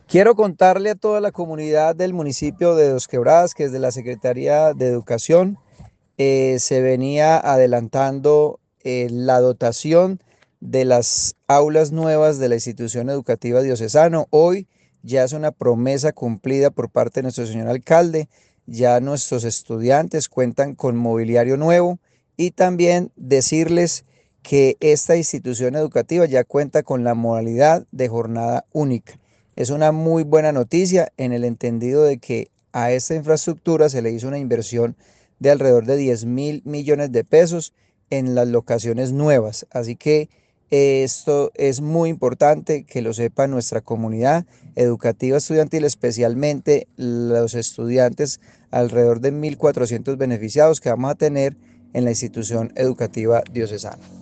Quiero contarle a toda la comunidad del municipio de Dos Quebradas que desde la Secretaría de Educación se venía adelantando la dotación de las aulas nuevas de la institución educativa diocesana. Hoy ya es una promesa cumplida por parte de nuestro señor alcalde. Ya nuestros estudiantes cuentan con mobiliario nuevo y también decirles que esta institución educativa ya cuenta con la modalidad de jornada única. Es una muy buena noticia en el entendido de que a esta infraestructura se le hizo una inversión de alrededor de 10.000 millones de pesos en las locaciones nuevas. Así que esto es muy importante que lo sepa nuestra comunidad educativa estudiantil, especialmente los estudiantes, alrededor de 1.400 beneficiados que vamos a tener en la institución educativa diocesana.